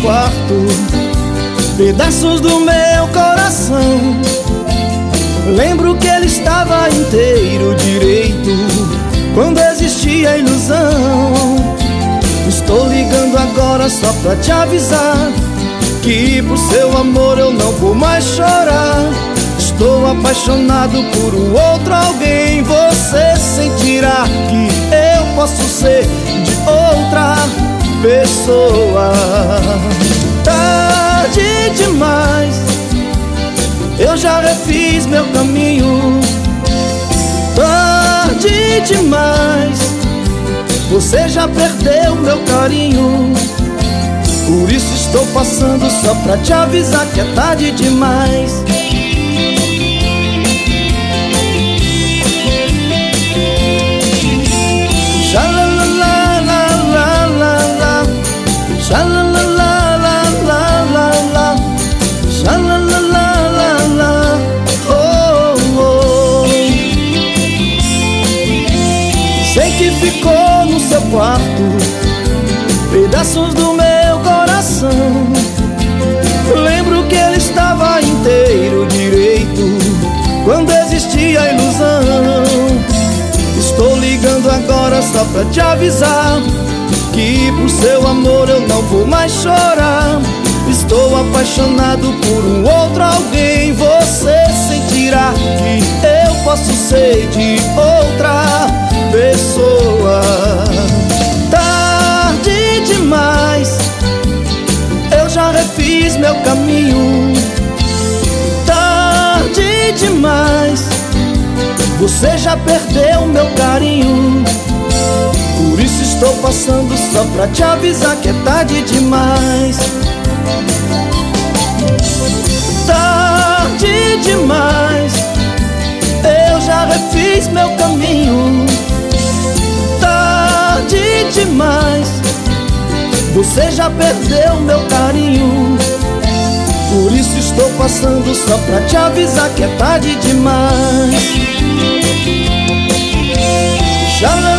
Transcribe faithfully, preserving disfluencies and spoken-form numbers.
quarto pedaços do meu coração. Lembro que ele estava inteiro direito quando existia ilusão. Estou ligando agora só pra te avisar que por seu amor eu não vou mais chorar. Estou apaixonado por um outro alguém. Você sentirá que eu posso ser de outra pessoa. Tarde demais, eu já refiz meu caminho. Tarde demais, você já perdeu meu carinho. Por isso estou passando só pra te avisar que é tarde demais. Xalalalala, xalalalala, xalalalala, oh, oh. Sei que ficou no seu quarto pedaços do meu coração. Lembro que ele estava inteiro direito quando existia ilusão. Estou ligando agora só pra te avisar que por seu amor eu não vou mais chorar. Estou apaixonado por um outro alguém. Você sentirá que eu posso ser de outra pessoa. Tarde demais, eu já refiz meu caminho. Tarde demais, você já perdeu meu carinho. Por isso estou passando só pra te avisar que é tarde demais. Tarde demais, eu já refiz meu caminho. Tarde demais, você já perdeu meu carinho. Por isso estou passando só pra te avisar que é tarde demais. Já